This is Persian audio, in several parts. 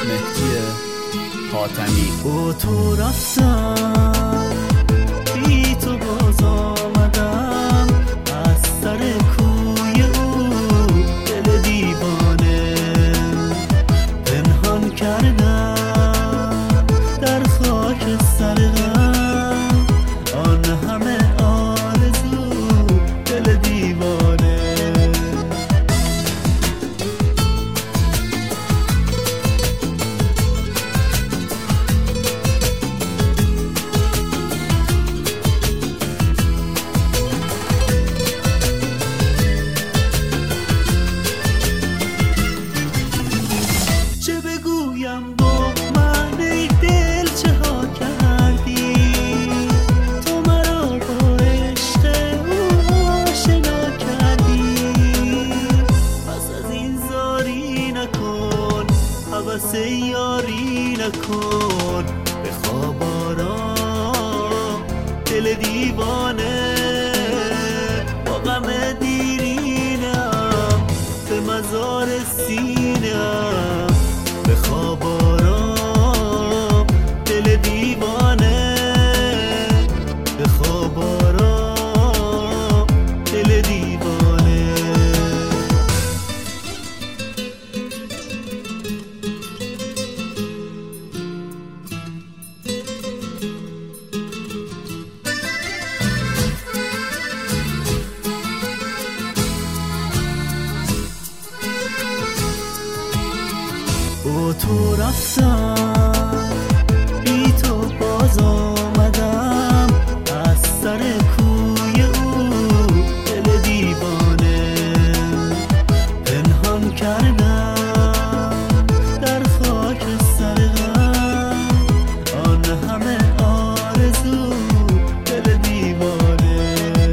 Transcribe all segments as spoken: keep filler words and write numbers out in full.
مهدی حاتمی. با تو رفتم بی تو باز آمدم از سر کوی او دل دیوانه پنهان کردم در خاک سر غم آن همه آرزو دل دیوانه. با من ای دل چه ها کردی تو مرا با عشق او آشنا کردی پس از این زاری نکن هوس یاری نکن بخواب آرام دل دیوانه با غم دیرینم به مزار سینم بخواب آرام دل دیوانه بخواب آرام دل دیوانه. با تو رفتم بی تو باز آمدم از سر کوی او دل دیوانه پنهان کردم در خاک سر غم آن همه آرزو دل دیوانه.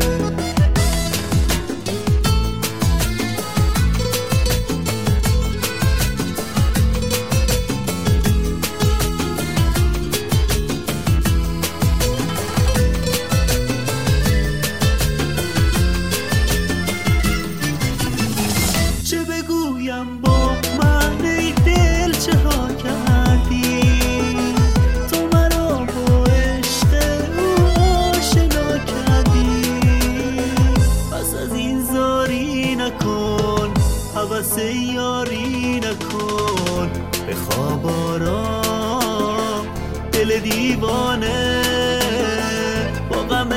با من ای دل چه ها کردی تو مرا با عشق او آشنا کردی پس از این زاری نکن هوس یاری نکن بخواب آرام دل دیوانه با غم